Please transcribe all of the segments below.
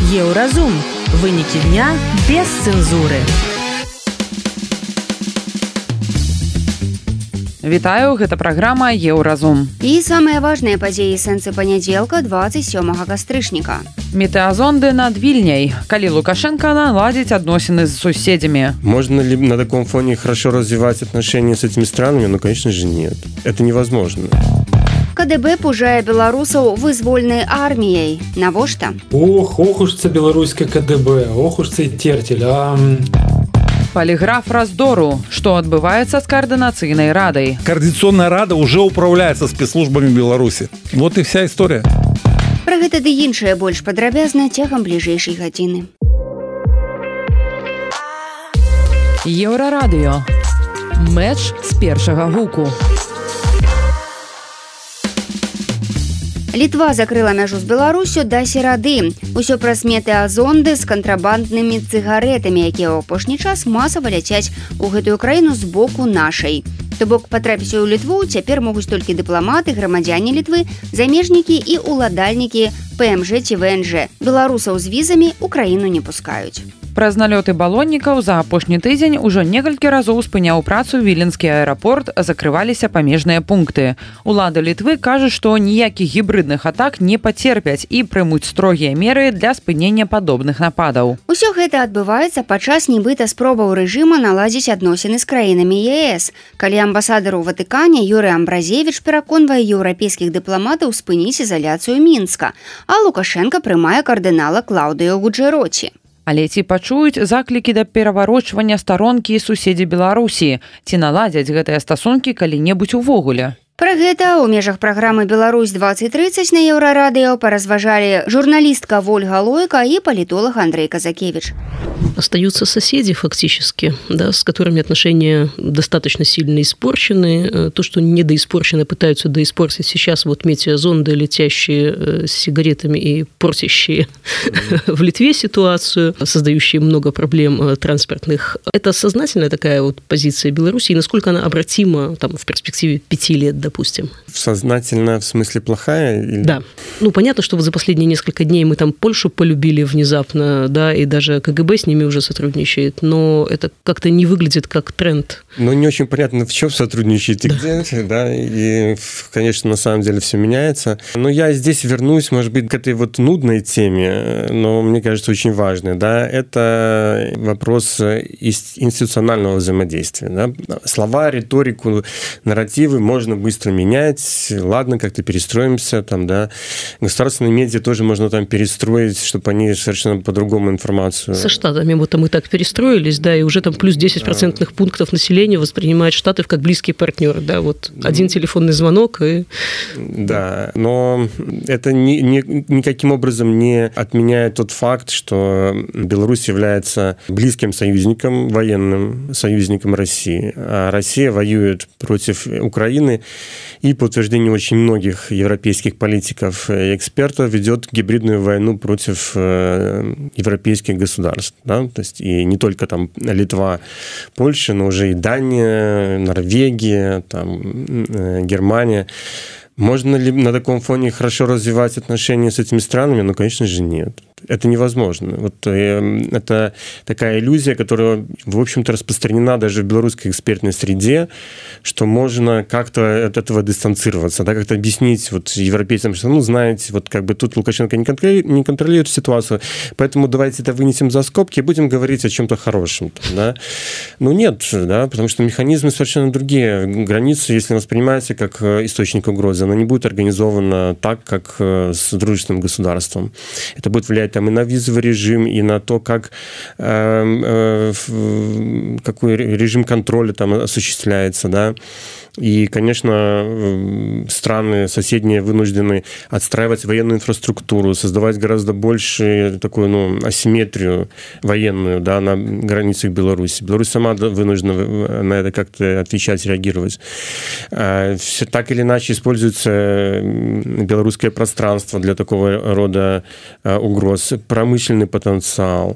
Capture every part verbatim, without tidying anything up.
Еўразум. Вынікі дня без цэнзуры. Вітаю, гэта праграма Еўразум. І самыя важныя падзеі сэнсы панядзелка дваццаць сёмага кастрычніка. Метэазонды над Вільняй. Калі Лукашенко наладзіць адносіны з суседзямі. Можно ли на таком фоне хорошо развивать отношения с этими странами? Ну, конечно же, нет. Это невозможно. КДБ пужае беларусаў вызвольнай арміяй. Навошта? Ох, ох уж це беларускае КДБ, ох уж цей терцель, а... Полиграф раздору. Что отбывается с координационной радой? Координационная рада уже управляется спецслужбами Беларуси. Вот и вся история. Пра гэта ды іншае больш падрабязна цягам бліжэйшай гадзіны. Еўрарадыё. Мэч з першага гуку. Літва закрыла мяжу з Беларусю да серады. Усё праз метэазонды з кантрабанднымі цыгарэтамі, якія ў апошні час масава ляцяць у гэтую краіну з боку нашай. То бок патрапіць у Літву цяпер могуць толькі дыпламаты, грамадзяне Літвы, замежнікі і ўладальнікі ПМЖ ці ВНЖ. Беларусаў з візамі ў краіну не пускаюць. Праз налёты балоннікаў за апошні тыдзень ужо некалькі разоў спыняў працу віленскі аэрапорт, закрываліся памежныя пункты. Улады Літвы кажуць, што ніякіх гібрыдных атак не пацерпяць і прымуць строгія меры для спынення падобных нападаў. Усё гэта адбываецца падчас нібыта спробаў рэжыма наладзіць адносіны з краінамі ЕС. Калі амбасадар у Ватыкане Юрый Амбразевіч пераконвае еўрапейскіх дыпламатаў спыніць ізаляцыю Мінска, а Лукашенко прымае кардынала Клаўдыё Гуджэроці. Але ці пачуюць заклікі да пераварочвання старонкі і суседзі Беларусі? Ці наладзяць гэтыя стасункі калі-небудзь увогуле? Пра гэта ў межах праграмы «Беларусь двадцать тридцать» на Еўрарадыё паразважалі журналистка Вольга Лойка и политолог Андрей Казакевич. Остаются соседи фактически, да, с которыми отношения достаточно сильно испорчены. То, что недоиспорчено, пытаются доиспортить сейчас вот метеозонды, летящие с сигаретами и портящие в Литве ситуацию, создающие много проблем транспортных. Это сознательная такая вот позиция Беларуси, и насколько она обратима там, в перспективе пяти лет, допустим. Сознательно в смысле плохая? Или... Да. Ну, понятно, что вот за последние несколько дней мы там Польшу полюбили внезапно, да, и даже КГБ с ними уже сотрудничает, но это как-то не выглядит как тренд. Ну, не очень понятно, в чем сотрудничает и где, да, и, конечно, на самом деле все меняется. Но я здесь вернусь, может быть, к этой вот нудной теме, но мне кажется, очень важной, да, это вопрос институционального взаимодействия, да. Слова, риторику, нарративы можно быстро менять, ладно, как-то перестроимся, там, да, государственные медиа тоже можно там перестроить, чтобы они совершенно по-другому информацию... Со Штатами вот мы так перестроились, да, и уже там плюс десять процентных пунктов населения воспринимают Штаты как близкие партнеры, да, вот один телефонный звонок и... Да, но это ни, ни, никаким образом не отменяет тот факт, что Беларусь является близким союзником, военным союзником России, а Россия воюет против Украины и, по утверждению очень многих европейских политиков и экспертов, ведет гибридную войну против европейских государств. Да? То есть и не только там Литва, Польша, но уже и Дания, Норвегия, там, Германия. Можно ли на таком фоне хорошо развивать отношения с этими странами? Ну, конечно же, нет. Это невозможно. Вот это такая иллюзия, которая, в общем-то, распространена даже в белорусской экспертной среде, что можно как-то от этого дистанцироваться, да, как-то объяснить вот европейцам, что, ну, знаете, вот как бы тут Лукашенко не контролирует, не контролирует ситуацию, поэтому давайте это вынесем за скобки и будем говорить о чем-то хорошем. Да? Ну, нет, да, потому что механизмы совершенно другие. Границы, если воспринимаете как источник угрозы, она не будет организована так, как с дружественным государством. Это будет влиять там и на визовый режим, и на то, как, э, э, какой режим контроля там осуществляется, да. И, конечно, страны соседние вынуждены отстраивать военную инфраструктуру, создавать гораздо больше такую, ну, асимметрию военную, да, на границах Беларуси. Беларусь сама вынуждена на это как-то отвечать, реагировать. Все так или иначе используется белорусское пространство для такого рода угроз, промышленный потенциал,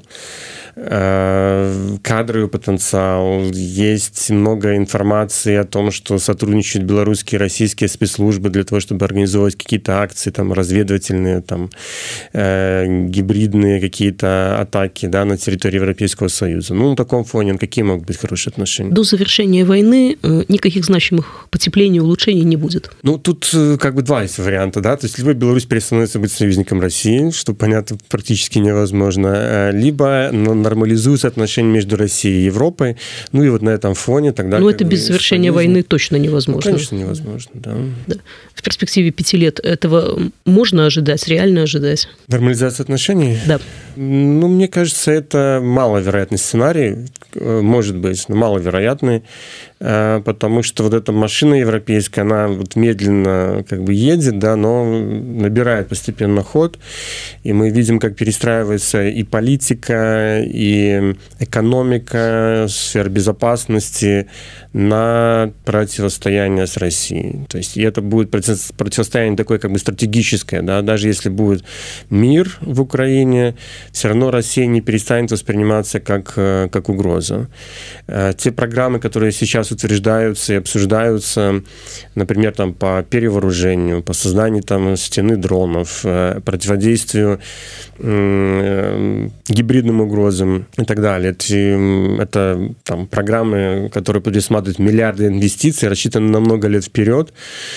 кадровый потенциал. Есть много информации о том, что сотрудничают белорусские и российские спецслужбы для того, чтобы организовывать какие-то акции, там, разведывательные, там, э, гибридные какие-то атаки, да, на территории Европейского Союза. Ну, на таком фоне какие могут быть хорошие отношения? До завершения войны никаких значимых потеплений, улучшений не будет. Ну, тут как бы два есть варианта, да, то есть либо Беларусь перестановится быть союзником России, что, понятно, практически невозможно, либо нормализуются отношения между Россией и Европой, ну и вот на этом фоне тогда... Ну, это без завершения союзник... войны точно невозможно. Ну, конечно, невозможно, да. да. В перспективе пяти лет этого можно ожидать, реально ожидать? Нормализация отношений? Да. Ну, мне кажется, это маловероятный сценарий, может быть, но маловероятный, потому что вот эта машина европейская, она вот медленно как бы едет, да, но набирает постепенно ход, и мы видим, как перестраивается и политика, и экономика, сфера безопасности на противостояние с Россией. То есть и это будет противостояние такое как бы стратегическое, да, даже если будет мир в Украине, все равно Россия не перестанет восприниматься как, как угроза. Те программы, которые сейчас утверждаются и обсуждаются, например, там, по перевооружению, по созданию там, стены дронов, противодействию э, гибридным угрозам и так далее. Это, это там, программы, которые предусматривают миллиарды инвестиций, рассчитаны на много лет вперед.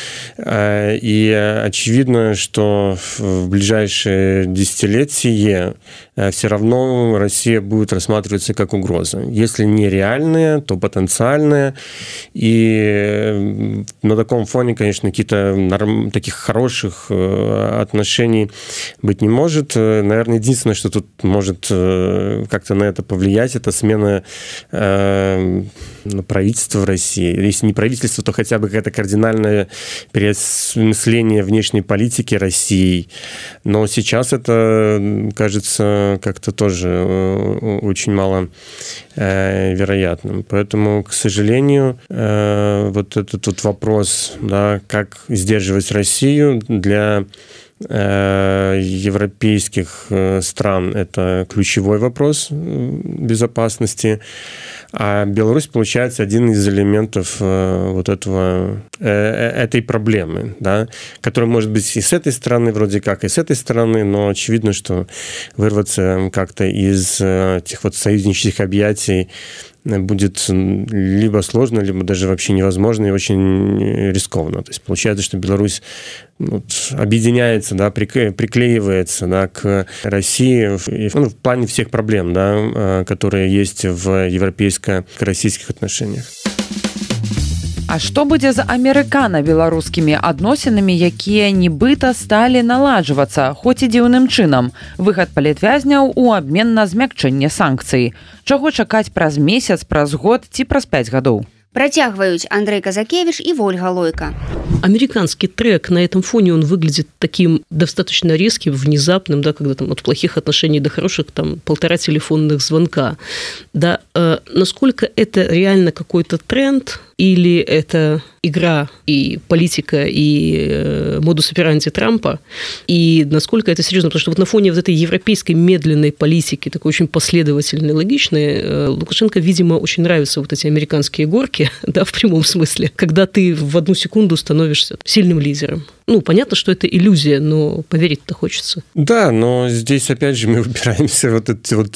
И очевидно, что в ближайшие десятилетия все равно Россия будет рассматриваться как угроза. Если не реальная, то потенциальная. И на таком фоне, конечно, каких-то норм... таких хороших отношений быть не может. Наверное, единственное, что тут может как-то на это повлиять, это смена э, правительства в России. Если не правительство, то хотя бы какое-то кардинальное переосмысление внешней политики России. Но сейчас это, кажется, как-то тоже очень мало э, вероятным. Поэтому, к сожалению, э, вот этот вот вопрос, да, как сдерживать Россию для европейских стран это ключевой вопрос безопасности, а Беларусь, получается, один из элементов вот этого, этой проблемы, да, которая может быть и с этой стороны вроде как, и с этой стороны, но очевидно, что вырваться как-то из этих вот союзнических объятий будет либо сложно, либо даже вообще невозможно и очень рискованно. То есть получается, что Беларусь вот, объединяется, да, приклеивается, да, к России в, ну, в плане всех проблем, да, которые есть в европейско-российских отношениях. А што будзе з амерыкана-беларускімі адносінамі, якія нібыта сталі наладжвацца, хоць і дзіўным чынам? Выхад палітвязняў у абмен на змякчэнне санкцый. Чаго чакаць праз месяц, праз год ці праз пяць гадоў? Протягивают Андрей Казакевич и Ольга Лойко. Американский трек на этом фоне, он выглядит таким достаточно резким, внезапным, да, когда там от плохих отношений до хороших, там, полтора телефонных звонка. Да, э, насколько это реально какой-то тренд, или это игра и политика, и э, модус операнди Трампа, и насколько это серьезно, потому что вот на фоне вот этой европейской медленной политики, такой очень последовательной, логичной, э, Лукашенко, видимо, очень нравятся вот эти американские горки, да, в прямом смысле, когда ты в одну секунду становишься сильным лидером. Ну, понятно, что это иллюзия, но поверить-то хочется. Да, но здесь, опять же, мы упираемся в вот эти вот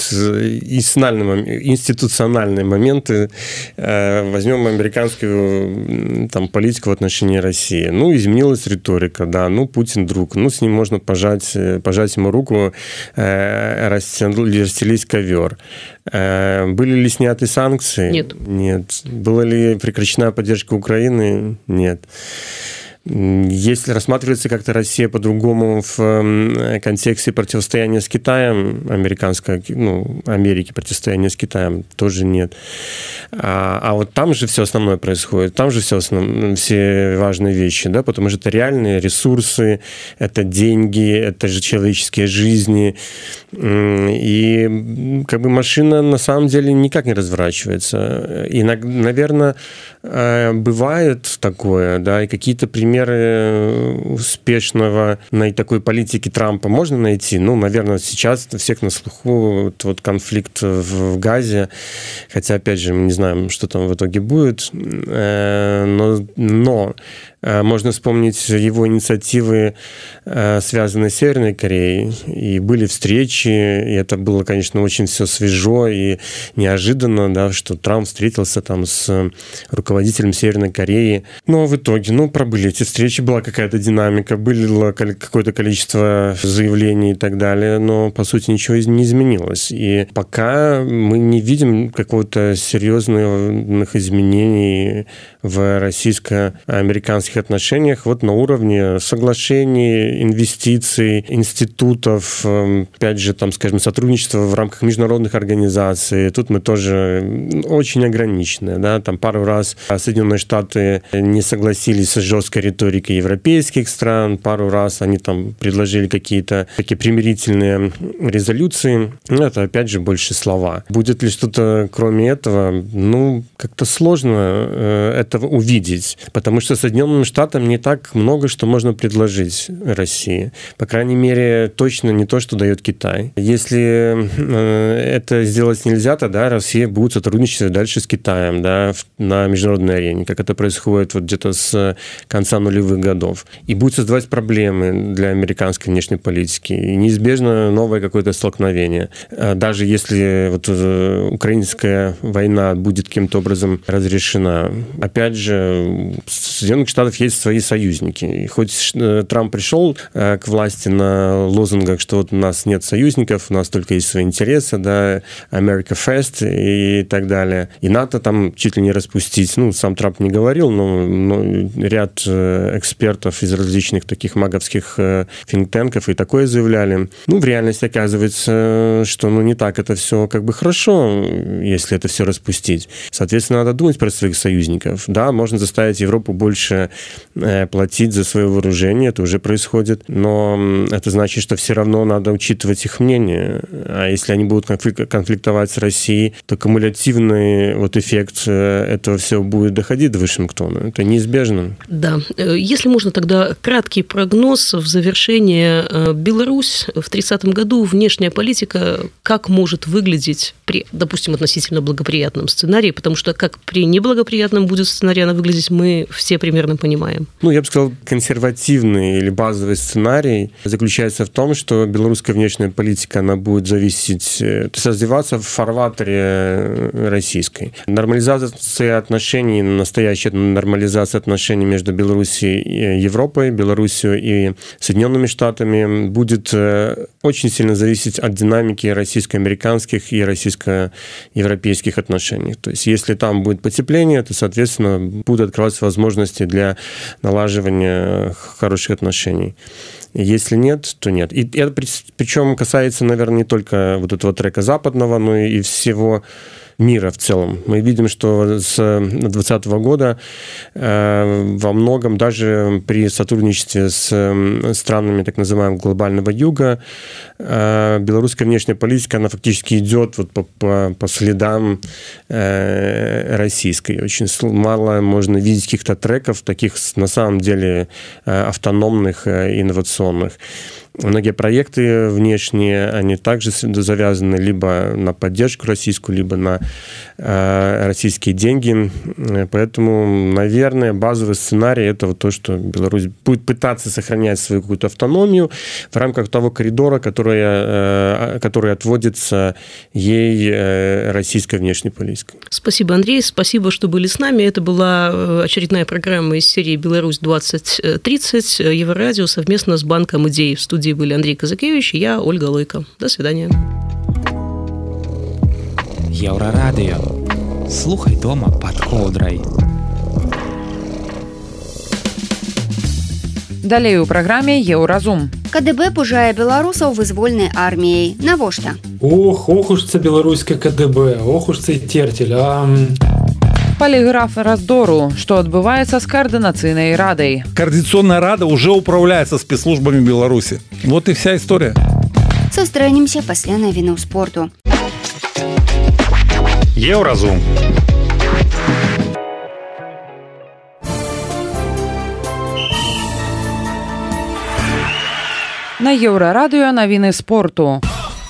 институциональные моменты. Возьмем американскую там, политику в отношении России. Ну, изменилась риторика, да, ну, Путин друг, ну, с ним можно пожать, пожать ему руку, расстелить ковер. Были ли сняты санкции? Нет. Нет. Была ли прекращена поддержка Украины? Нет. Если рассматривается как-то Россия по-другому в контексте противостояния с Китаем, американской, ну, Америки противостояния с Китаем, тоже нет. А, а вот там же все основное происходит, там же все, основ... все важные вещи, да, потому что это реальные ресурсы, это деньги, это же человеческие жизни. И как бы машина на самом деле никак не разворачивается. И, наверное, бывает такое, да, и какие-то примеры примеры успешного на такой политики Трампа можно найти. Ну, наверное, сейчас у всех на слуху вот, вот конфликт в Газе. Хотя, опять же, мы не знаем, что там в итоге будет. Но, но можно вспомнить его инициативы, связанные с Северной Кореей. И были встречи, и это было, конечно, очень все свежо и неожиданно, да, что Трамп встретился там с руководителем Северной Кореи. Но в итоге, ну, пробыли эти встречи, была какая-то динамика, было какое-то количество заявлений и так далее, но, по сути, ничего не изменилось. И пока мы не видим какого-то серьезных изменений в российско-американских отношениях вот на уровне соглашений, инвестиций, институтов, опять же, там, скажем, сотрудничества в рамках международных организаций. Тут мы тоже очень ограничены, да, там пару раз Соединенные Штаты не согласились с жесткой риторикой европейских стран, пару раз они там предложили какие-то такие примирительные резолюции. Это, опять же, больше слова. Будет ли что-то кроме этого? Ну, как-то сложно э, этого увидеть, потому что Соединенным Штатам не так много, что можно предложить России. По крайней мере, точно не то, что дает Китай. Если э, это сделать нельзя, тогда Россия будет сотрудничать дальше с Китаем, да, на международной арене, как это происходит вот где-то с конца нулевых годов. И будет создавать проблемы для американской внешней политики. И неизбежно новое какое-то столкновение. Даже если вот украинская война будет каким-то образом разрешена. Опять же, у Соединенных Штатов есть свои союзники. И хоть Трамп пришел к власти на лозунгах, что вот у нас нет союзников, у нас только есть свои интересы, да, America First и так далее. И НАТО там чуть ли не распустить. Ну, сам Трамп не говорил, но, но ряд экспертов из различных таких маговских think-танков и такое заявляли. Ну, в реальности оказывается, что ну, не так это все как бы хорошо, если это все распустить. Соответственно, надо думать про своих союзников. Да, можно заставить Европу больше платить за свое вооружение, это уже происходит, но это значит, что все равно надо учитывать их мнение. А если они будут конфликтовать с Россией, то кумулятивный вот эффект этого всего будет доходить до Вашингтона. Это неизбежно. Да. Если можно, тогда краткий прогноз в завершение. Беларусь в тридцатом году, внешняя политика, как может выглядеть при, допустим, относительно благоприятном сценарии, потому что как при неблагоприятном будет сценарий она выглядеть, мы все примерно понимаем. Ну, я бы сказал, консервативный или базовый сценарий заключается в том, что белорусская внешняя политика, она будет зависеть, то есть развиваться в фарватере российской. Нормализация отношений, настоящая нормализация отношений между Белоруссией и Европой, Белоруссией и Соединенными Штатами будет очень сильно зависеть от динамики российско-американских и российско-европейских отношений. То есть, если там будет потепление, то, соответственно, будут открываться возможности для налаживания хороших отношений. Если нет, то нет. И это причем касается, наверное, не только вот этого трека западного, но и всего мира в целом. Мы видим, что с две тысячи двадцатого года э, во многом даже при сотрудничестве с странами так называемого глобального юга э, белорусская внешняя политика, она фактически идет вот по, по, по следам э, российской. Очень мало можно видеть каких-то треков, таких на самом деле э, автономных, э, инновационных. Многие проекты внешние, они также завязаны либо на поддержку российскую, либо на э, российские деньги. Поэтому, наверное, базовый сценарий – это вот то, что Беларусь будет пытаться сохранять свою какую-то автономию в рамках того коридора, который, э, который отводится ей э, российской внешней политикой. Спасибо, Андрей. Спасибо, что были с нами. Это была очередная программа из серии «Беларусь двадцать тридцать». Еврорадио совместно с Банком идей. В студии были Андрей Казакевич и я, Ольга Лойко. До свидания. Еврорадио. Слухай дома под ковдрой. Далей у праграме Еўразум. КДБ пужае беларусаў вызвольнай арміяй. Навошта? Ох, ох уж це беларускае КДБ, ох уж цей терцель, а... Полиграф раздору, что отбывается с координационной радой. Координационная рада уже управляется спецслужбами Беларуси. Вот и вся история. Сустрэнемся пасля навінаў спорту. Еўразум. На Еўрарадыё навіны спорту.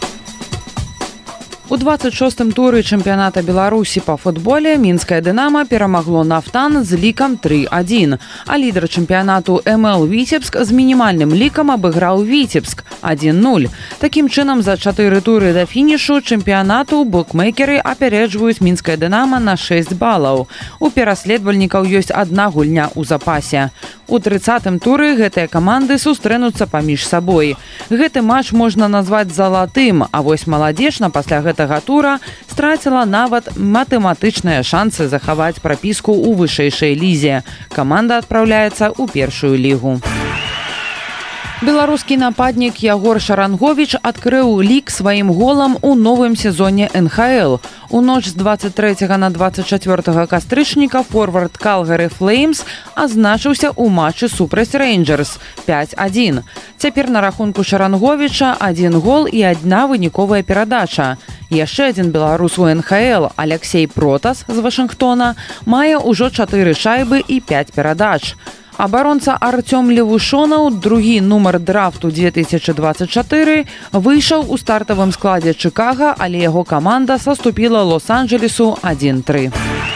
У двадцать шостым туры чэмпіяната Беларусі па футболе мінскае «Дынамо» перамагло «Нафтан» з лікам тры адзін, а лідар чэмпіянату эм эл «Віцебск» з мінімальным лікам абыграў «Віцебск» адзін нуль. Такім чынам, за чатыры туры да фінішу чэмпіянату букмекеры апярэджваюць мінскае «Дынамо» на шэсць балаў. У пераследавальнікаў ёсць адна гульня ў запасе. У трыццатым туры гэтыя каманды сустрэнуцца паміж сабой. Гэты матч можна назваць залатым, а вось маладзечна пасля гэтага тура страціла нават матэматычныя шансы захаваць прапіску ў вышэйшай лізе. Каманда адпраўляецца ў першую лігу. Беларускі нападнік Ягор Шаранговіч адкрыў лік сваім голам у новым сезоне эн ха эл. У ноч з двадцать трэцяга на двадцать чацвёртага кастрычніка форвард Калгары Флеймс азначыўся ў матчы супраць Рэйнджэрс пяць адзін. Цяпер на рахунку Шаранговіча адзін гол і адна выніковая перадача. Яшчэ адзін беларус у эн ха эл, Алексей Протас з Вашынгтона, мае ўжо чатыры шайбы і пяць перадач. Абаронца Артём Левушонаў, другі нумар драфту две тысячы двадцать чатыры, выйшаў у стартавым складзе Чыкага, але яго каманда саступіла Лос-Анджелесу адзін тры.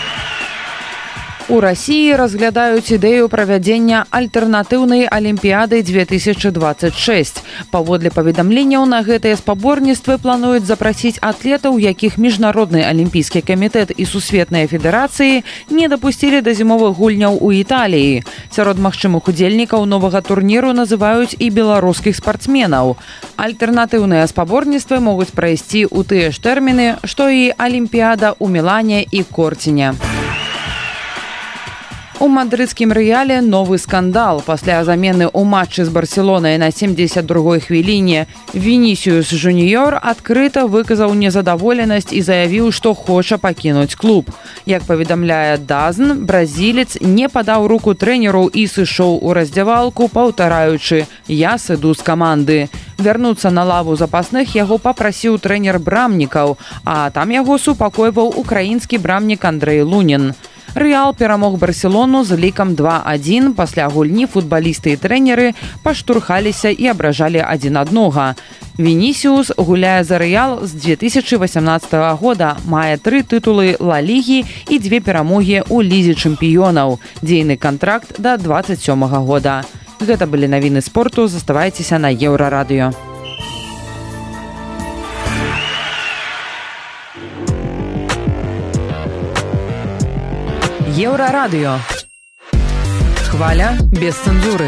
У Расіі разглядаюць ідэю правядзення альтэрнатыўнай алімпіяды две тысячы двадцать шэсць. Паводле паведамленняў, на гэтыя спаборніцтвы плануюць запрасіць атлетаў, якіх міжнародны алімпійскі камітэт і сусветныя федэрацыі не дапусцілі да зімовых гульняў у Італіі. Сярод магчымых удзельнікаў новага турніру называюць і беларускіх спартсменаў. Альтэрнатыўныя спаборніцтвы могуць прайсці ў тыя ж тэрміны, што і алімпіяда ў Мілане і Корціне. У мадрыдскім Рэале новы скандал. Пасля замены ў матчы з Барселонай на семьдесят другой хвіліне Вінісіус Жуніёр адкрыта выказаў незадаволенасць і заявіў, што хоча пакінуць клуб. Як паведамляе дазн, бразілец не падаў руку трэнеру і сышоў у раздзявалку, паўтараючы «Я сыду з каманды». Вярнуцца на лаву запасных яго папрасіў трэнер брамнікаў, а там яго супакойваў украінскі брамнік Андрэй Лунін. Рэал перамог Барселону з лікам два адзін. Пасля гульні футбалісты і трэнеры паштурхаліся і абражалі адзін аднога. Вінісіус гуляе за Рэал з две тысячы васямнаццатага года, мае тры тытулы Ла Лігі і дзве перамогі ў Лізе чэмпіёнаў. Дзейны кантракт да двадцать сёмага года. Гэта былі навіны спорту. Заставайцеся на Еўрарадыё. Еўрарадыё. Хваля без цэнзуры.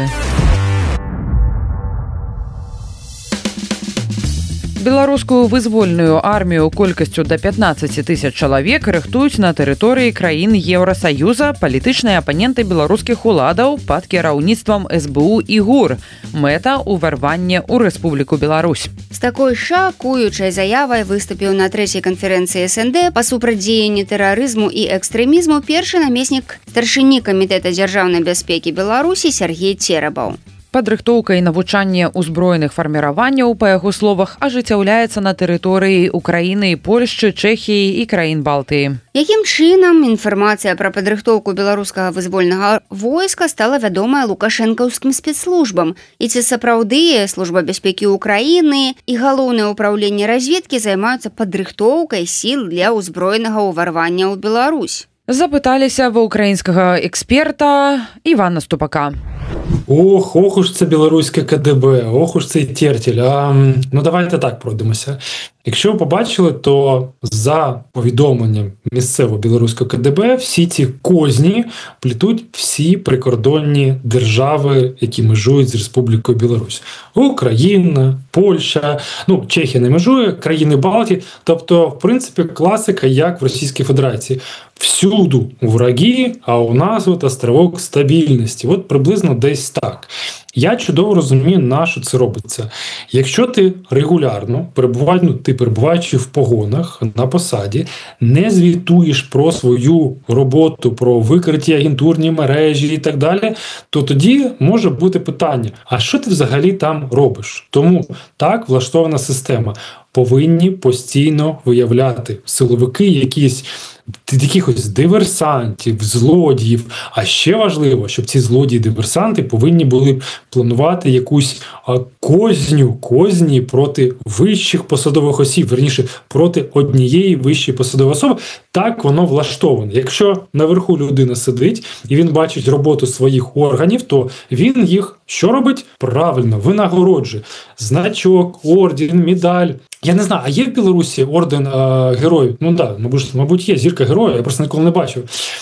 Беларускую вызвольную армію колькасцю да пятнаццаці тысяч чалавек рыхтуюць на тэрыторыі краін Еўрасаюза палітычныя апаненты беларускіх уладаў пад кіраўніцтвам эс бэ у і ГУР. Мэта – уварванне ў Рэспубліку Беларусь. З такой шакуючай заявай выступіў на трэцяй канферэнцыі эс эн дэ па супрацьдзеянні тэрарызму і экстрэмізму першы намеснік старшыні камітэта дзяржаўнай бяспекі Беларусі Сергей Церабаў. Падрыхтоўка і навучанне ўзброеных фарміраванняў, па яго словах, ажыццяўляецца на тэрыторыі Украіны, Польшчы, Чэхіі і краін Балтыі. Якім чынам інфармацыя пра падрыхтоўку беларускага вызвольнага войска стала вядомая лукашэнкаўскім спецслужбам? І ці сапраўды Служба бяспекі Украіны і галоўнае ўпраўленне разведкі займаюцца падрыхтоўкай сіл для ўзброенага ўварвання ў Беларусь? Запыталіся ва ўкраінскага эксперта Івана Ступака. Ох, ох уж це білоруське ка де бе, ох уж цей тертіль. А, ну давайте так пройдемося. Якщо ви побачили, то за повідомленням місцевого білоруського ка де бе всі ці козні плетуть всі прикордонні держави, які межують з Республікою Білорусь. Україна, Польща, ну Чехія не межує, країни Балтії. Тобто, в принципі, класика, як в Російській Федерації. Всюду враги, а у нас от островок стабільності. От приблизно десь так. Я чудово розумію, на що це робиться. Якщо ти регулярно, перебуваєш, ну, ти перебуваючи в погонах, на посаді, не звітуєш про свою роботу, про викриті агентурні мережі і так далі, то тоді може бути питання, а що ти взагалі там робиш? Тому так влаштована система. Повинні постійно виявляти силовики якісь якихось диверсантів, злодіїв. А ще важливо, щоб ці злодії-диверсанти повинні були планувати якусь козню, козні проти вищих посадових осіб, верніше, проти однієї вищої посадової особи. Так воно влаштоване. Якщо наверху людина сидить і він бачить роботу своїх органів, то він їх що робить? Правильно, винагороджує. Значок, орден, медаль. Я не знаю, а є в Білорусі орден а, героїв? Ну так, да, мабуть, мабуть, є зірка героя, я просто ніколи не бачив.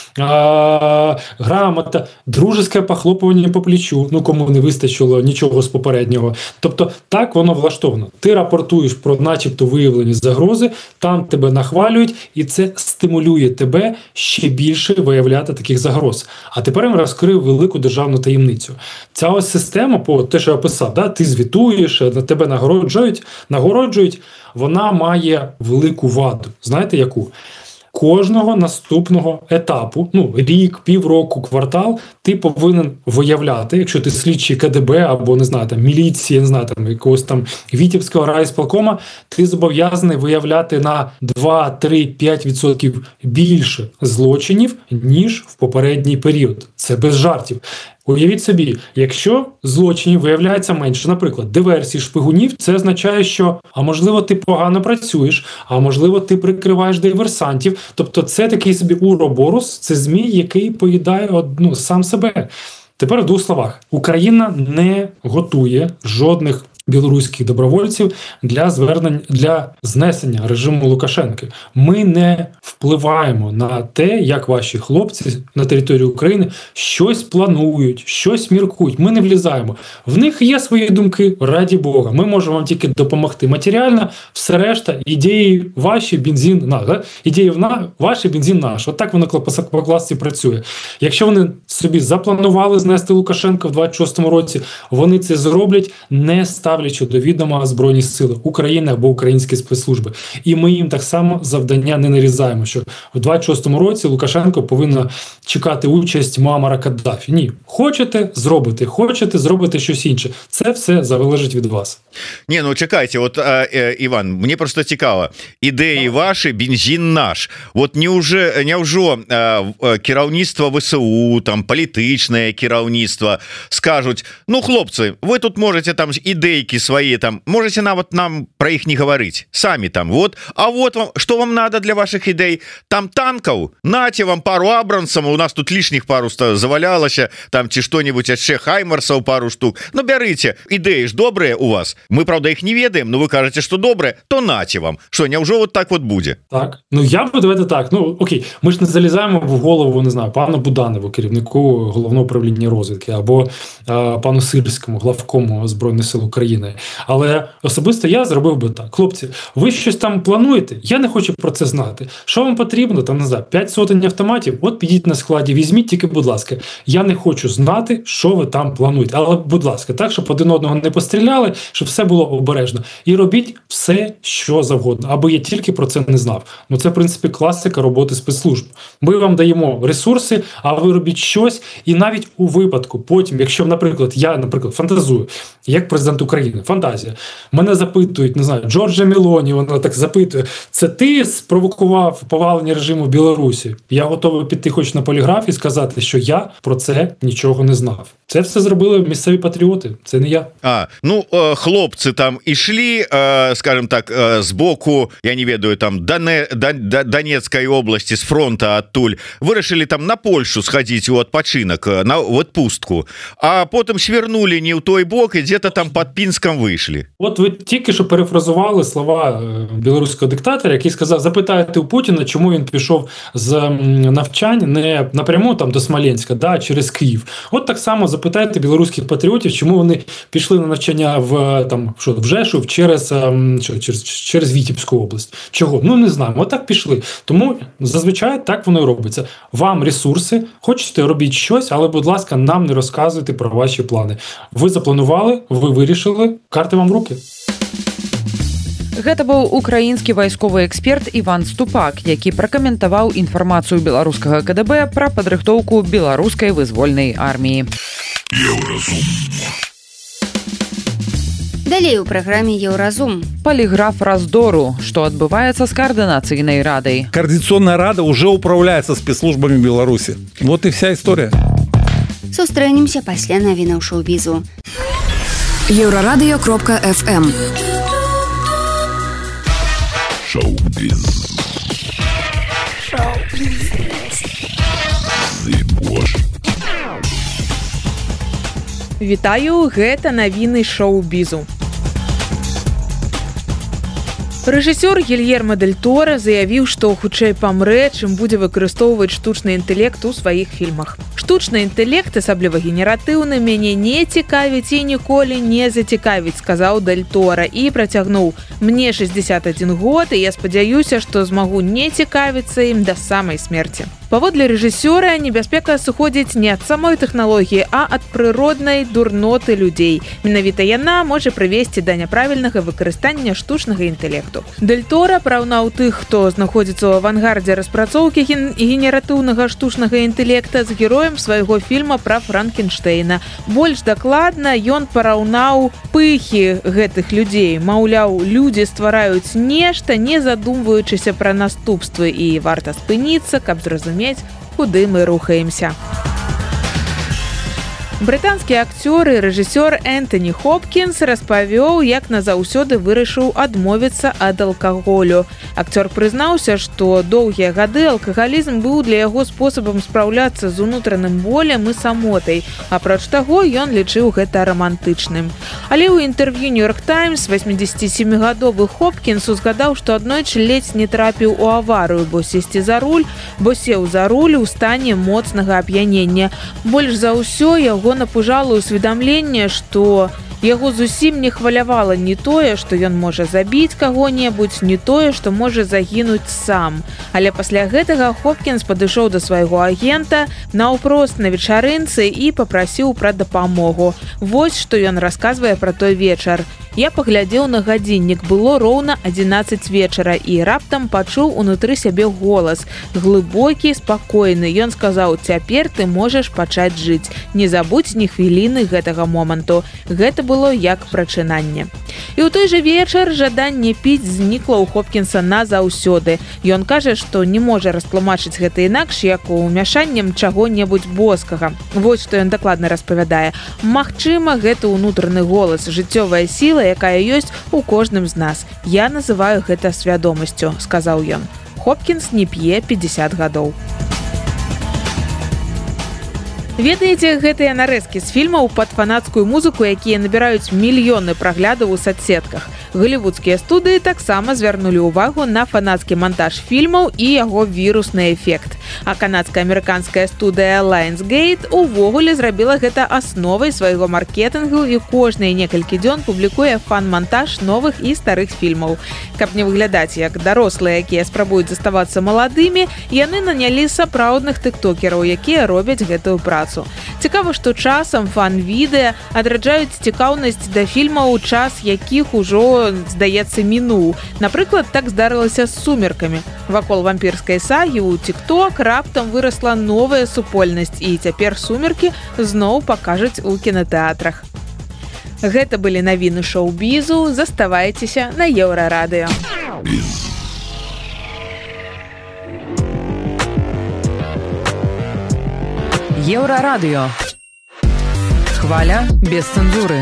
А, грамота, дружеське похлопування по плечу, ну кому не вистачило нічого з попереднього. Тобто так воно влаштовано. Ти рапортуєш про начебто виявлені загрози, там тебе нахвалюють, і це стимулює тебе ще більше виявляти таких загроз. А тепер я розкрив велику державну таємницю. Ця ось система, по те, що я описав, да, ти звітуєш, на тебе нагороджують, нагороджують, вона має велику ваду. Знаєте яку? Кожного наступного етапу, ну, рік, півроку, квартал, ти повинен виявляти, якщо ти слідчий КДБ або, не знаю, там, міліції, не знаю, там, якогось там Вітівського райсполкома, ти зобов'язаний виявляти на два, три, п'ять відсотків більше злочинів, ніж в попередній період. Це без жартів. Уявіть собі, якщо злочинів виявляється менше, наприклад, диверсій, шпигунів, це означає, що, а можливо, ти погано працюєш, а можливо, ти прикриваєш диверсантів. Тобто це такий собі уроборос, це змій, який поїдає ну, сам себе. Тепер в двох словах. Україна не готує жодних білоруських добровольців для звернень, для знесення режиму Лукашенки. Ми не впливаємо на те, як ваші хлопці на території України щось планують, щось міркують. Ми не влізаємо. В них є свої думки, раді Бога. Ми можемо вам тільки допомогти матеріально, все решта, ідеї ваші, бензин наш. Да? Ідеї на, ваші, бензин наш. От так воно по класці працює. Якщо вони собі запланували знести Лукашенка в двадцять шостому році, вони це зроблять, не ставлячи до відома Збройні сили України або українські спецслужби. І ми їм так само завдання не нарізаємо, що в двадцять шостому році Лукашенко повинна чекати участь Муаммара Каддафі. Ні. Хочете – зробите. Хочете – зробите щось інше. Це все залежить від вас. Ні, ну чекайте, от, а, е, Іван, мені просто цікаво. Ідеї ваші, бензин наш. От неуже, неужо а, керівництво ВСУ, там, політичне керівництво скажуть, ну, хлопці, ви тут можете там ідейки свои там, можете нават нам про их не говорить, сами там, вот, а вот вам, что вам надо для ваших идей, там танков, нате вам пару Абрамсов, у нас тут лишних пару завалялось, там чи что-нибудь еще, Хаймарсов пару штук, ну берите, идеи ж добрые у вас, мы, правда, их не ведаем, но вы кажете, что добрые, то нате вам, что, неужели вот так вот будет? Так, ну я б давайте так, ну окей, ми ж не залізаємо в голову, не знаю, пану Буданову, керівнику Головного управління розвідки, або е, пану Сирському, главкому Збройних сил України. Але особисто я зробив би так. Хлопці, ви щось там плануєте? Я не хочу про це знати. Що вам потрібно? Там, не знаю, п'ять сотень автоматів? От підіть на складі, візьміть, тільки, будь ласка. Я не хочу знати, що ви там плануєте. Але, будь ласка, так, щоб один одного не постріляли, щоб все було обережно. І робіть все, що завгодно. Аби я тільки про це не знав. Ну, це, в принципі, класика роботи спецслужб. Ми вам даємо ресурси, а ви робіть щось. І навіть у випадку, потім, якщо, наприклад, я, наприклад, фантазую, як президент України, фантазія. Мене запитують, не знаю, Джорджа Мелоні, вона так запитує, це ти спровокував повалення режиму в Білорусі? Я готовий піти хоч на поліграф і сказати, що я про це нічого не знав. Це все зробили місцеві патріоти, це не я. А, ну, хлопці там ішли, скажімо так, з боку, я не ведаю, там, Донецької області, з фронту оттуль, вирішили там на Польщу сходити у відпочинок, на відпустку, а потім свернули не в той бок і где-то там під Пінском вийшли. От ви тільки що перефразували слова білоруського диктатора, який сказав, запитайте у Путіна, чому він пішов з навчань не напряму там до Смоленська, да, а через Київ. От так само запитайте білоруських патріотів, чому вони пішли на навчання в там що в Жешув через що, через через Вітебську область. Чого? Ну не знаємо. От так пішли. Тому зазвичай так воно і робиться. Вам ресурси, хочете робіть щось, але будь ласка, нам не розказуйте про ваші плани. Ви запланували, ви вирішили, карти вам в руки. Гэта быў украінскі вайсковы эксперт Іван Ступак, які пракаментаваў інфармацыю беларускага КДБ пра падрыхтоўку беларускай вызвольнай арміі. Далей у праграме Еўразум. Полиграф раздору. Что отбывается с координационной радой? Координационная рада уже управляется спецслужбами Беларуси. Вот и вся история. Сустрэнемся пасля навінаў шоу-бізу. Еўрарадыё кропка эф эм. Шоу-біз. Вітаю, гэта навіны шоу-бізу. Рэжысёр Гільермо Дель Торо заявіў, што хутчэй памрэ, чым будзе выкарыстоўваць штучны інтэлект у сваіх фільмах. Штучны інтэлект, асабліва генератыўны, мяне не цікавіць і ніколі не зацікавіць, сказаў Дель Торо і працягнуў: «Мне шэсцьдзесят адзін год, і я спадзяюся, што змагу не цікавіцца ім да самай смерці». Паводле рэжысёра, небяспека сыходзіць не ад самой тэхналогіі, а ад прыроднай дурноты людзей. Менавіта яна можа прывесці да няправільнага выкарыстання штучнага інтэлекту. Дель Торо параўнаў тых, хто знаходзіцца ў авангардзе распрацоўкі ген- генератыўнага штучнага інтэлекта з героем свайго фільма пра Франкенштэйна. Больш дакладна ён параўнаў пыхі гэтых людзей. Маўляў, людзі ствараюць нешта, не задумваючыся пра наступствы, і варта спыніцца, каб зразумець, куды мы рухаемся. Брытанскі акцёр і рэжысёр Энтоні Хопкінс распавёў, як назаўсёды вырашыў адмовіцца ад алкаголю. Акцёр прызнаўся, што доўгія гады алкагалізм быў для яго спосабам спраўляцца з унутраным болем і самотай. Апроч таго, ён лічыў гэта рамантычным. Але ў інтэрв'ю Нью-Йорк Таймс восьмідзесяцісемігадовы Хопкінс узгадаў, што аднойчы ледзь не трапіў у аварыю, бо сесці за руль, бо сеў за руль у стане моцнага ап'янення. Больш за ўсё яго напужала ўсведамленне, што яго зусім не хвалявала не тое, што ён можа забіць каго-небудзь, не тое, што можа загінуць сам. Але пасля гэтага Хопкінс падышоў да свайго агента наўпрост на вечарынцы і папрасіў пра дапамогу. Вось што ён расказвае пра той вечар. Я паглядзеў на гадзіннік, было роўна адзінаццаць вечара, і раптам пачуў унутры сябе голас. Глыбокі, спакойны. Ён сказаў: «Цяпер ты можаш пачаць жыць. Не забудзь ні хвіліны гэтага моманту». Гэта было як прачынанне. І ў той жа вечар жаданне піць знікла ў Хопкінса назаўсёды. Ён кажа, што не можа растлумачыць гэта інакш, як умяшаннем чаго-небудзь боскага. Вось што ён дакладна распавядае. Магчыма, гэта ўнутраны голас, жыццёвая сіла, якая ёсць у кожным з нас. Я называю гэта свядомасцю, сказаў ён. Хопкінс не п'е пятьдесят гадоў. Ведаеце, гэтыя нарэзкі з фільмаў пад фанацкую музыку, якія набіраюць мільёны праглядаў у соцсетках. Голливудскія студыі таксама звярнулі ўвагу на фанацкі монтаж фільмаў і яго вірусны эфект. А канадска-амерыканская студыя Lionsgate увогуле зрабіла гэта асновай свайго маркетынгу і кожныя некалькі дзён публікуе фан-монтаж новых і старых фільмаў. Каб не выглядаць як дарослыя, якія спрабуюць заставацца маладымі, яны нанялі сапраўдных тыктокераў, якія робяць гэтую працу. Цікава, што часам фан-відэа адраджаюць цікаўнасць да фільмаў, час якіх ужо, здаецца, мінуў. Напрыклад, так здарылася з сумеркамі. Вакол вампірскай сагі ў тик-ток раптам вырасла новая супольнасць, і цяпер сумеркі зноў пакажуць у кінатэатрах. Гэта былі навіны шоу-бізу. Заставайцеся на Еўрарадыё. Еўрарадыё. Хваля без цэнзуры.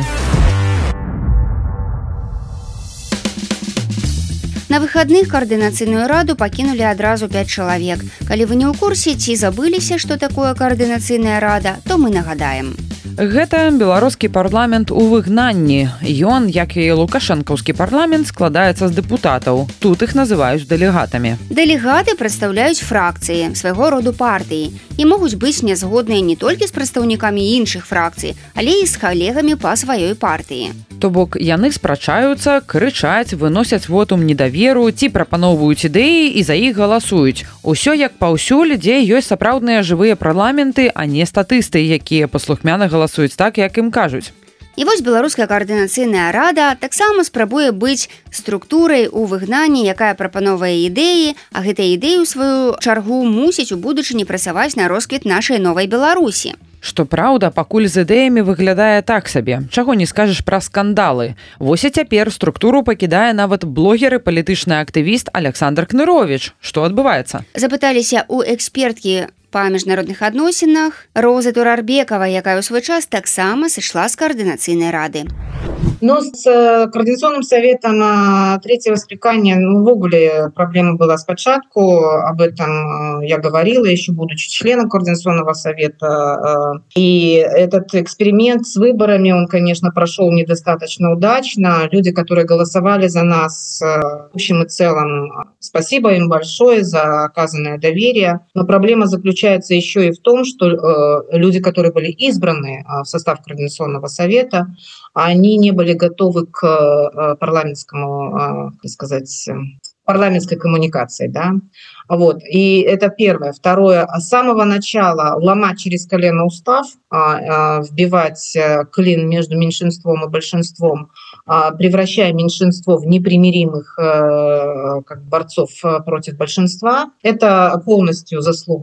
На выхадных координацыйную раду пакінулі адразу пяць чалавек. Калі вы не ў курсе ці забыліся, што такое координацыйная рада, то мы нагадаем. Гэта беларускі парламент у выгнанні. Ён, як і лукашэнкаўскі парламент, складаецца з дэпутатаў. Тут іх называюць дэлегатамі. Дэлегаты прадстаўляюць фракцыі, свайго роду партыі, і могуць быць нязгодныя не толькі з прадстаўнікамі іншых фракцый, але і з калегамі па сваёй партыі. То бок яны спрачаюцца, крычаць, выносяць вотум недаверу ці прапаноўваюць ідэі і за іх галасуюць. Усё як паўсюль, дзе ёсць сапраўдныя жывыя парламенты, а не статысты, якія паслухмяна галасуюць так, як ім кажуць. І вось беларуская координацыйная рада таксама спрабуе быць структурай у выгнанні, якая прапановвае ідэі, а гэтыя ідэі ў сваю чаргу мусіць у будучыні працаваць на росквіт нашай новай Беларусі. Што праўда, пакуль з ідэямі выглядае так сабе. Чаго не скажаш пра скандалы. Вось і цяпер структуру пакідае нават блогер і палітычны актывіст Александр Кнырович. Што адбываецца? Запыталіся ў эксперткі па міжнародных адносінах Розы Турарбекава, якая ў свой час таксама сышла з координацыйнай рады. Но с Координационным советом третьего скликания, ну, в угле проблема была спочатку, об этом я говорила, еще будучи членом Координационного совета. И этот эксперимент с выборами, он, конечно, прошел недостаточно удачно. Люди, которые голосовали за нас, в общем и целом, спасибо им большое за оказанное доверие. Но проблема заключается еще и в том, что люди, которые были избраны в состав Координационного совета, они не были готовы к парламентскому, как сказать, парламентской коммуникации, да. Вот. И это первое. Второе. С самого начала ломать через колено устав, вбивать клин между меньшинством и большинством, превращая меньшинство в непримиримых как борцов против большинства, это полностью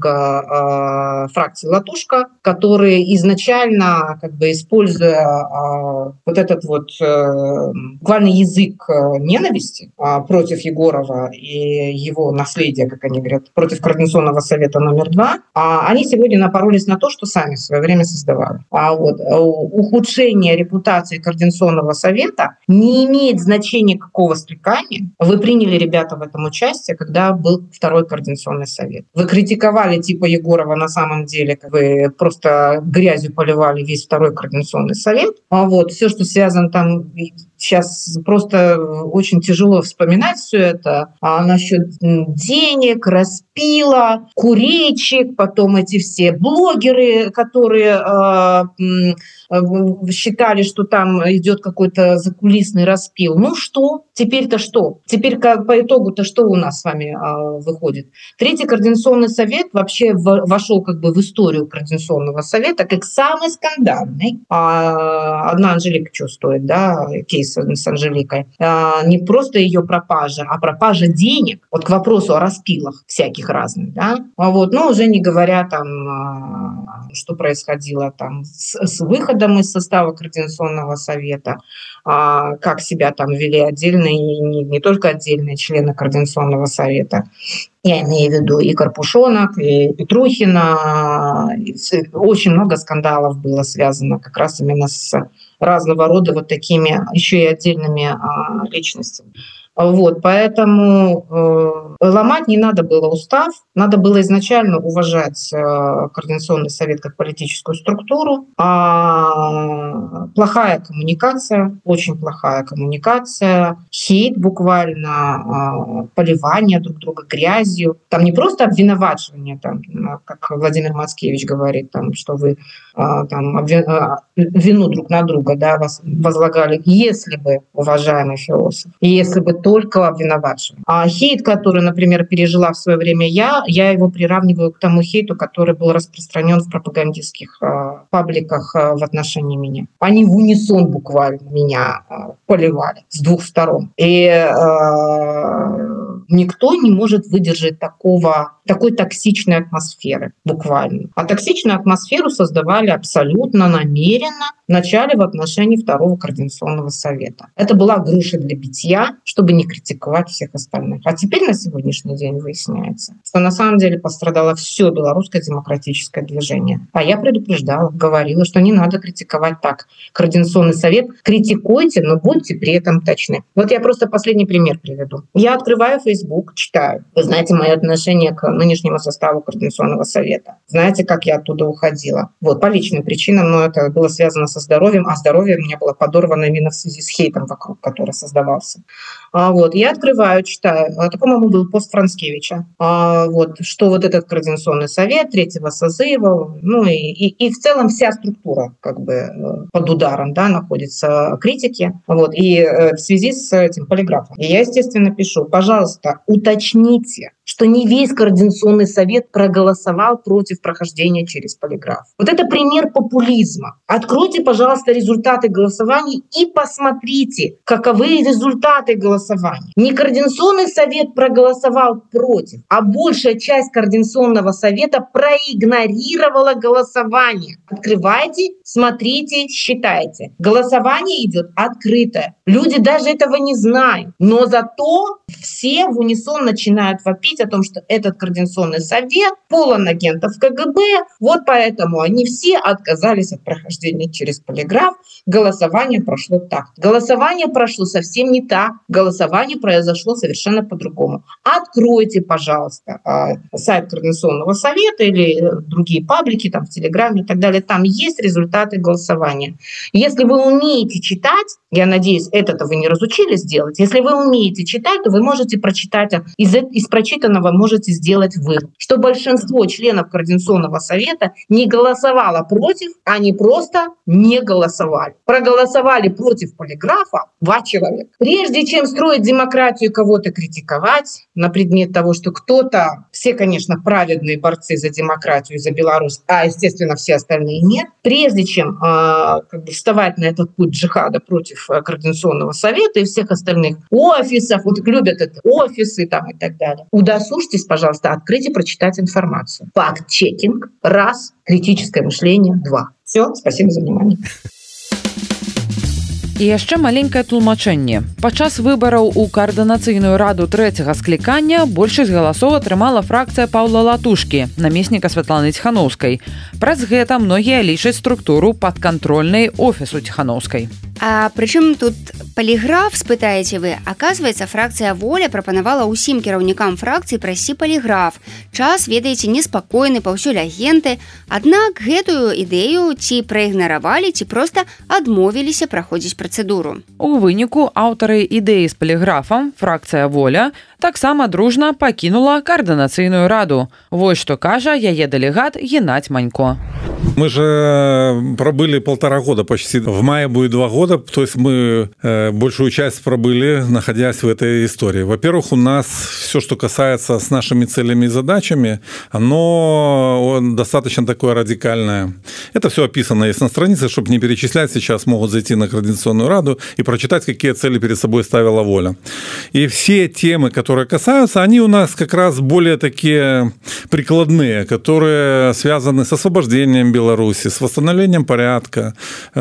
заслуга фракции «Латушка», которые изначально, как бы используя вот этот вот буквально язык ненависти против Егорова и его наследия, как они говорят, против Координационного совета номер два, а они сегодня напоролись на то, что сами в свое время создавали. А вот ухудшение репутации Координационного совета не имеет значения какого скликания. Вы приняли, ребята, в этом участие, когда был второй Координационный совет. Вы критиковали типа Егорова, на самом деле вы просто грязью поливали весь второй Координационный совет. А вот все, что связано там, сейчас просто очень тяжело вспоминать все это. А насчет денег, распила, курильщик, потом эти все блогеры, которые э, э, считали, что там идет какой-то закулисный распил. Ну что? Теперь-то что? Теперь как, по итогу-то что у нас с вами э, выходит? Третий Координационный совет вообще в, вошел как бы в историю Координационного совета как самый скандальный. А одна Анжелика что стоит, да, кейс с Анжеликой? А, не просто ее пропажа, а пропажа денег. Вот к вопросу о распилах всяких разных, да. А вот, ну, уже не говоря там, что происходило там с, с выходом из состава Координационного совета, а, как себя там вели отдельные, не, не только отдельные члены Координационного совета. Я имею в виду и Карпушонок, и Петрухина. И очень много скандалов было связано как раз именно с разного рода вот такими еще и отдельными а, личностями. Вот, поэтому э, ломать не надо было устав, надо было изначально уважать э, Координационный совет как политическую структуру. А плохая коммуникация, очень плохая коммуникация, хейт буквально, э, поливание друг друга грязью. Там не просто обвинувачивание, там, как Владимир Мацкевич говорит, там, что вы э, там, обвин... э, вину друг на друга, да, вас возлагали, если бы, уважаемый философ, если бы только обвинувачиваем. А хейт, который, например, пережила в свое время я, я его приравниваю к тому хейту, который был распространен в пропагандистских э, пабликах э, в отношении меня. Они в унисон буквально меня э, поливали с двух сторон. И э, никто не может выдержать такого, такой токсичной атмосферы буквально. А токсичную атмосферу создавали абсолютно намеренно вначале в отношении второго Координационного совета. Это была груша для битья, чтобы не критиковать всех остальных. А теперь на сегодняшний день выясняется, что на самом деле пострадало все белорусское демократическое движение. А я предупреждала, говорила, что не надо критиковать так. Координационный совет критикуйте, но будьте при этом точны. Вот я просто последний пример приведу. Я открываю Facebook, читаю. Вы знаете мое отношение к нынешнему составу Координационного совета. Знаете, как я оттуда уходила. Вот, по личным причинам, но это было связано со здоровьем, а здоровье у меня было подорвано именно в связи с хейтом вокруг, который создавался. А, вот, я открываю, читаю. Это, по-моему, был пост Францкевича. А, вот, что вот этот Координационный совет третьего созыва, ну и, и, и в целом вся структура как бы под ударом, да, находится критики. Вот, и э, в связи с этим полиграфом. И я, естественно, пишу, пожалуйста, уточните, что не весь Координационный совет проголосовал против прохождения через полиграф. Вот это пример популизма. Откройте, пожалуйста, результаты голосований и посмотрите, каковы результаты голосования. Не Координационный совет проголосовал против, а большая часть Координационного совета проигнорировала голосование. Открывайте, смотрите, считайте. Голосование идет открытое. Люди даже этого не знают. Но зато все в унисон начинают вопить о том, что этот Координационный совет полон агентов КГБ. Вот поэтому они все отказались от прохождения через полиграф. Голосование прошло так. Голосование прошло совсем не так. Голосование произошло совершенно по-другому. Откройте, пожалуйста, сайт Координационного совета или другие паблики там в Телеграме и так далее. Там есть результаты голосования. Если вы умеете читать, я надеюсь, это-то вы не разучились делать. Если вы умеете читать, то вы можете прочитать, из, из прочитанного можете сделать вывод, что большинство членов Координационного совета не голосовало против, они просто не голосовали. Проголосовали против полиграфа два человека. Прежде чем строить демократию и кого-то критиковать на предмет того, что кто-то, все, конечно, праведные борцы за демократию и за Беларусь, а, естественно, все остальные нет, прежде чем э, как бы вставать на этот путь джихада против Координационного совета и всех остальных офисов, вот любят это офисы там и так далее, удосужьтесь, пожалуйста, открыть и прочитать информацию. Факт-чекинг – раз, критическое мышление – два. Все, спасибо за внимание. І яшчэ маленькае тлумачэнне. Падчас выбараў у каардынацыйную раду трэцяга склікання большасць галасоў атрымала фракцыя Паўла Латушкі, намесніка Святланы Ціханаўскай. Праз гэта многія лічаць структуру падкантрольнай офісу Ціханаўскай. А прычым тут полиграф, спытаеце вы? Оказывается, фракция «Воля» прапанавала ўсім кіраўнікам фракцыі прайсці полиграф. Час, ведаеце, неспакойны, паўсюль агенты. Аднак гэтую ідэю ці праігнаравалі, ці проста адмовіліся праходзіць працэдуру. У выніку аўтары ідэі з полиграфам, фракцыя «Воля», таксама дружна пакінула каардынацыйную раду. Вось што кажа яе дэлегат Геннадзь Манько. Мы же пробыли полтора года почти. В мае будет два года. То есть мы э, большую часть пробыли, находясь в этой истории. Во-первых, у нас все, что касается с нашими целями и задачами, оно достаточно такое радикальное. Это все описано есть на странице, чтобы не перечислять сейчас, могут зайти на Координационную раду и прочитать, какие цели перед собой ставила «Воля». И все темы, которые касаются, они у нас как раз более такие прикладные, которые связаны с освобождением Беларуси, с восстановлением порядка,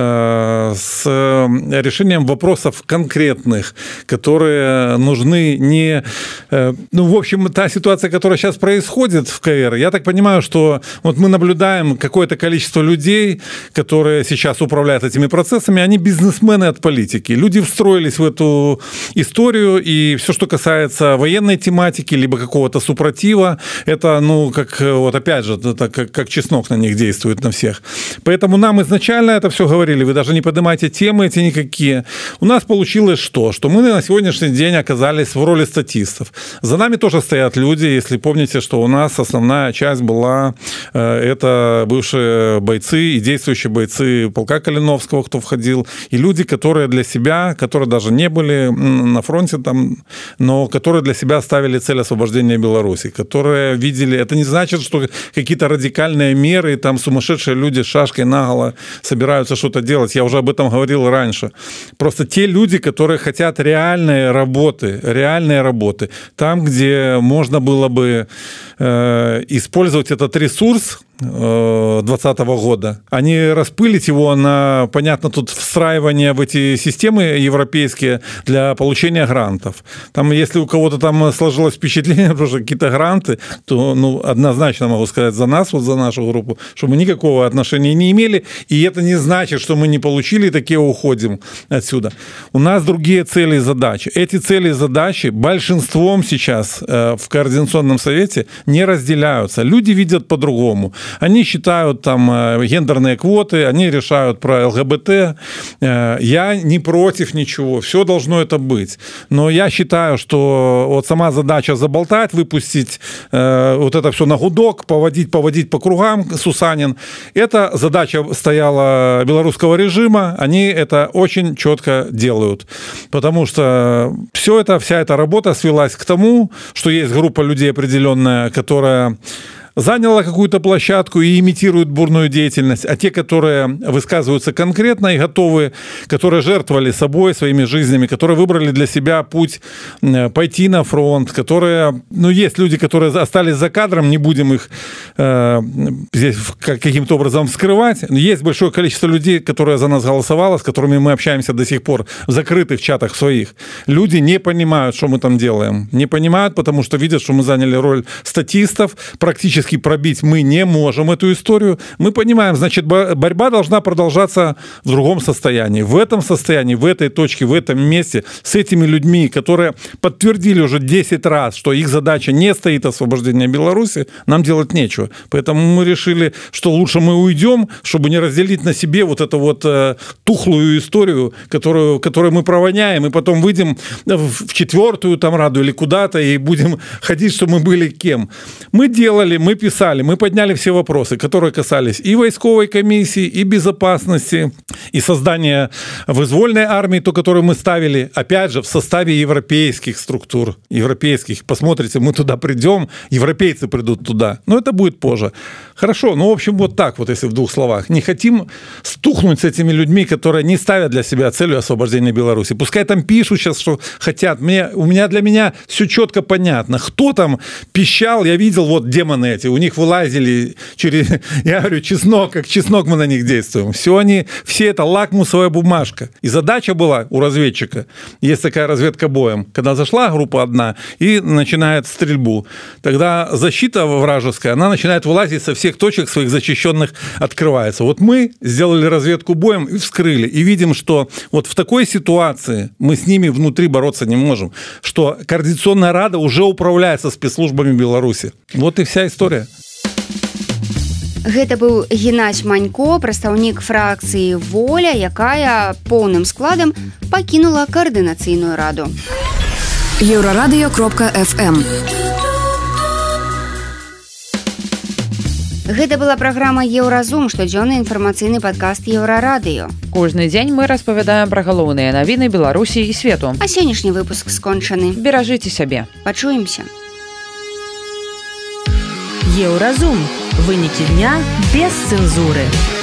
э, с решением вопросов конкретных, которые нужны не... Э, ну, в общем, та ситуация, которая сейчас происходит в КР, я так понимаю, что вот мы наблюдаем какое-то количество людей, которые сейчас управляют этими процессами, они бизнесмены от политики. Люди встроились в эту историю, и все, что касается военной тематики, либо какого-то супротива, это, ну, как, вот опять же, это как, как чеснок на них действует, на всех. Поэтому нам изначально это все говорили, вы даже не поднимайте темы эти никакие. У нас получилось что? Что мы на сегодняшний день оказались в роли статистов. За нами тоже стоят люди, если помните, что у нас основная часть была, это бывшие бойцы и действующие бойцы полка Калиновского, кто входил, и люди, которые для себя, которые даже не были на фронте там, но которые для себя ставили цель освобождения Беларуси, которые видели, это не значит, что какие-то радикальные меры, там сумасшедшие люди с шашкой наголо собираются что-то делать, я уже об этом говорил раньше. Просто те люди, которые хотят реальные работы, реальные работы, там, где можно было бы э, использовать этот ресурс двадцатого года, а не распылить его на, понятно, тут встраивание в эти системы европейские для получения грантов. Там, если у кого-то там сложилось впечатление, что какие-то гранты, то, ну, однозначно могу сказать за нас, вот за нашу группу, что мы никакого отношения не имели, и это не значит, что мы не получили, и такие уходим отсюда. У нас другие цели и задачи. Эти цели и задачи большинством сейчас в Координационном совете не разделяются. Люди видят по-другому. Они считают там гендерные квоты, они решают про ЛГБТ. Я не против ничего, все должно это быть. Но я считаю, что вот сама задача заболтать, выпустить вот это все на гудок, поводить, поводить по кругам Сусанин, эта задача стояла белорусского режима, они это очень четко делают. Потому что все это, вся эта работа свелась к тому, что есть группа людей определенная, которая заняла какую-то площадку и имитирует бурную деятельность, а те, которые высказываются конкретно и готовы, которые жертвовали собой, своими жизнями, которые выбрали для себя путь пойти на фронт, которые, ну, есть люди, которые остались за кадром, не будем их э, здесь каким-то образом скрывать, есть большое количество людей, которые за нас голосовало, с которыми мы общаемся до сих пор в закрытых чатах своих. Люди не понимают, что мы там делаем. Не понимают, потому что видят, что мы заняли роль статистов, практически пробить мы не можем эту историю. Мы понимаем, значит, борьба должна продолжаться в другом состоянии. В этом состоянии, в этой точке, в этом месте, с этими людьми, которые подтвердили уже десять раз, что их задача не стоит освобождения Беларуси, нам делать нечего. Поэтому мы решили, что лучше мы уйдем, чтобы не разделить на себе вот эту вот э, тухлую историю, которую, которую мы провоняем, и потом выйдем в четвертую там раду или куда-то и будем ходить, что мы были кем. Мы делали, мы писали, мы подняли все вопросы, которые касались и войсковой комиссии, и безопасности, и создания вызвольной армии, ту, которую мы ставили, опять же, в составе европейских структур, европейских. Посмотрите, мы туда придем, европейцы придут туда, но это будет позже. Хорошо, ну, в общем, вот так вот, если в двух словах. Не хотим стухнуть с этими людьми, которые не ставят для себя целью освобождения Беларуси. Пускай там пишут сейчас, что хотят. Мне, у меня для меня все четко понятно. Кто там пищал, я видел, вот демоны эти, у них вылазили через, я говорю, чеснок, как чеснок мы на них действуем. Все они, все это лакмусовая бумажка. И задача была у разведчика, есть такая разведка боем, когда зашла группа одна и начинает стрельбу, тогда защита вражеская, она начинает вылазить со всех точек своих защищенных, открывается. Вот мы сделали разведку боем и вскрыли, и видим, что вот в такой ситуации мы с ними внутри бороться не можем, что Координационная рада уже управляется спецслужбами Беларуси. Вот и вся история. Гэта быў Геннадзь Манько, прадстаўнік фракцыі «Воля», якая поўным складам пакінула каардынацыйную раду. еўрарадыё кропка эф эм. Гэта была праграма «Еўразум», штодзённы інфармацыйны падкаст «Еўрарадыё». Кожны дзень мы распавядаем пра галоўныя навіны Беларусі і свету. А сённяшні выпуск скончаны. Беражыце сябе. Пачуемся. Еўразум. Вынікі дня без цэнзуры.